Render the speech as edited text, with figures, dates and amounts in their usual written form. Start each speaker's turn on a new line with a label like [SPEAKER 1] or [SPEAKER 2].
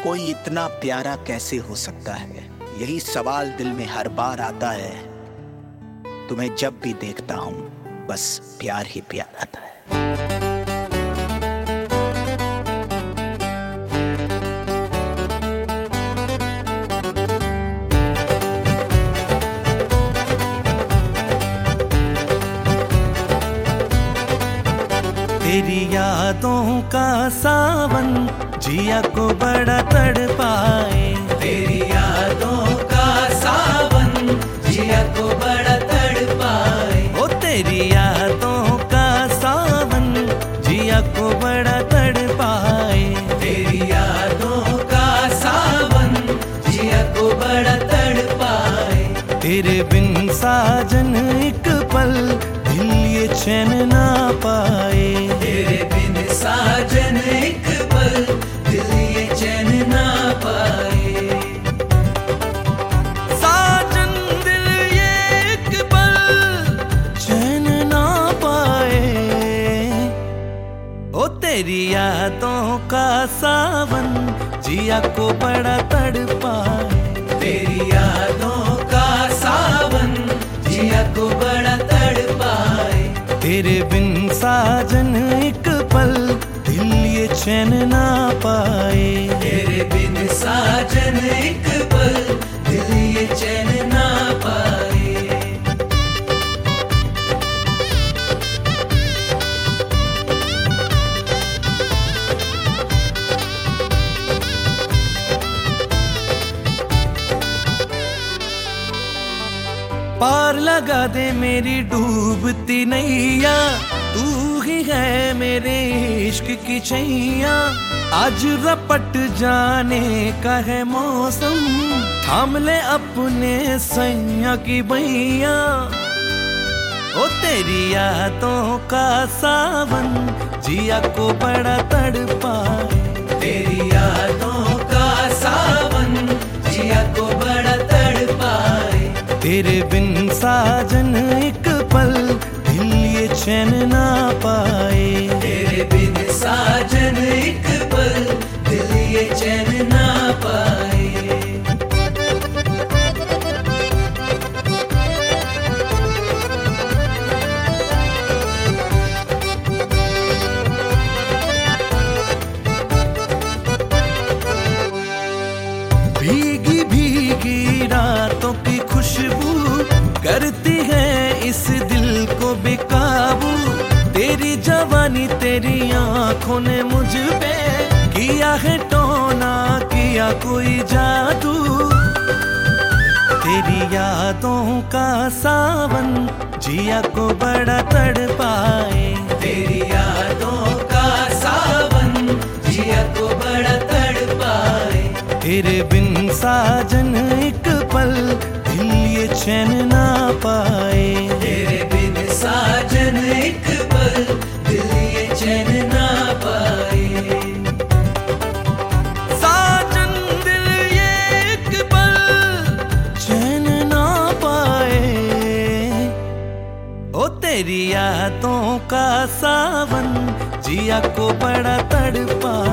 [SPEAKER 1] कोई इतना प्यारा कैसे हो सकता है, यही सवाल दिल में हर बार आता है। तुम्हें जब भी देखता हूँ बस प्यार ही प्यार आता है।
[SPEAKER 2] तेरी यादों का सावन जिया को बड़ा तड़पाए।
[SPEAKER 3] तेरी यादों का सावन जिया को बड़ा तड़पाए।
[SPEAKER 2] ओ तेरी यादों का सावन जिया को बड़ा तड़पाए।
[SPEAKER 3] तेरी यादों का सावन जिया को बड़ा तड़पाए।
[SPEAKER 2] तेरे बिन साजन एक पल दिल ये चैन ना पाए।
[SPEAKER 3] तेरे बिन साजन एक पल दिल ये चैन ना पाए।
[SPEAKER 2] साजन दिल ये एक पल चैन ना पाए। ओ तेरी यादों का सावन जिया को बड़ा तड़पाए।
[SPEAKER 3] तेरी यादों का सावन जिया को बड़ा तड़पाए।
[SPEAKER 2] तेरे बिन साजन एक पल दिल ये चैन ना पाए।
[SPEAKER 3] तेरे बिन साजन एक पल दिल ये चैन ना पाए।
[SPEAKER 2] पार लगा दे मेरी डूबती नैया, तू ही है मेरे इश्क की छैया। आज रपट जाने का है मौसम, थाम ले अपने सैया की बैया। ओ तेरी यादों का सावन जिया को बड़ा तड़पाए।
[SPEAKER 3] तेरी यादों का सावन जिया को बड़ा तड़पाए।
[SPEAKER 2] तेरे बिन साजन एक पल दिल ये चैन ना पाए।
[SPEAKER 3] तेरे बिन साजन एक पल दिल ये चैन ना पाए।
[SPEAKER 2] भीगी भीगी रातों की खुशबू करती है इस दिल को बेकाबू। तेरी जवानी तेरी आंखों ने मुझ पे किया है टोना, किया कोई जादू। तेरी यादों का सावन जिया को बड़ा तड़पाए।
[SPEAKER 3] तेरी यादों का सावन जिया को बड़ा तड़पाए।
[SPEAKER 2] तेरे बिन साजन एक पल दिल ये चैन ना पाए।
[SPEAKER 3] तेरे बिन साजन एक पल दिल ये चैन ना पाए।
[SPEAKER 2] साजन दिल ये एक पल चैन ना पाए। ओ तेरी यादों का सावन जिया को बड़ा तड़पाए।